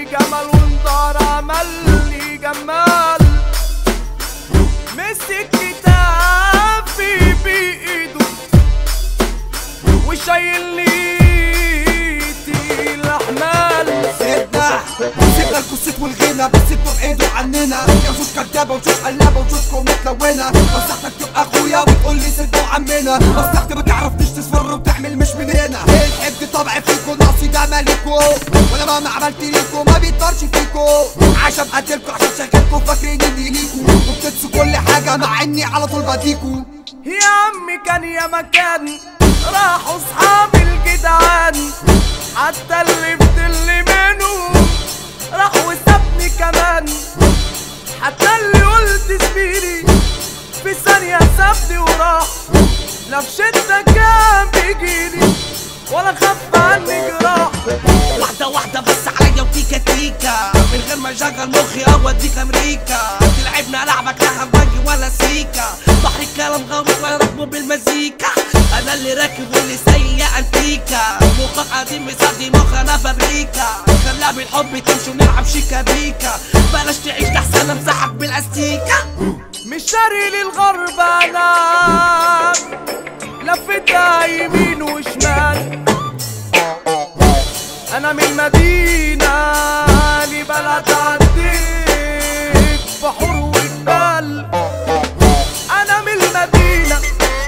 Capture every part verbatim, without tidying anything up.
جمال وانطار عمل لي جمال، مسك كتافي بايده وشايلني تقيل احمال. سيبنا سيبنا الكوسيت والغنى بس انتوا بعيدوا عننا، يا وشوش كدابه وشوش قلابه وشوشكم متلونه. مصلحتك تبقى اخويا وتقول لي سيبوا عمنا، مصلحتي ما تعرفنيش تصفر وتعمل مش من هنا. الحقد طبعي فيكو ناقصي ده مالكو، وانا مهما عملت ليكو ما بيطرش فيكو، عشان بقتلكوا عشان شغلكوا فاكرين اني ليكو، وبتنسوا كل حاجه مع اني على طول بديكو. يا عمي كان يا مكان راحوا اصحابي الجدعان، حتى اللي فضل منهم راح وسابني كمان، حتى اللي قلت زميلي في ثانية سابني وراح، لا في شدة كان بيجيلي ولا خف عني جراح. واحدة واحدة بس عليا وتيكا تيكا، من غير ما اشغل مخي اوديك امريكا، تلعبنا لعبك لا همبنجي ولا سيكا، بحر الكلام غامض وانا راكبه بالمزيكا، انا اللي راكب واللي سايق انتيكا، مخك قديم مصدي مخ انا فابريكا، خليها بالحب تمشي ونلعب شيكا بيكا، بلاش تعيش احسن امسحك بالاستيكا. مش شاري للغرب انا لفتها يمين وشمال، انا من مدينة لبلد عديت بحور وجبال، انا من المدينة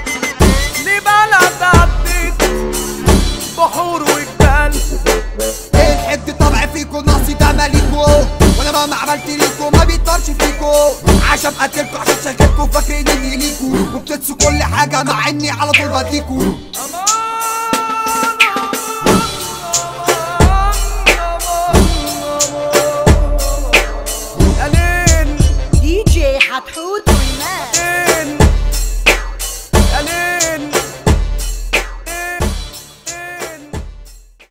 لبلد عديت بحور وجبال. الحقد طبعي فيكو ناقصي ده مالكو، وانا مهما عملت ليكو ما بيطرش فيكو، عشان بقتلكوا عشان شغلكوا فاكرين اني ليكو، وبتنسوا كل حاجه مع اني على طول بديكو.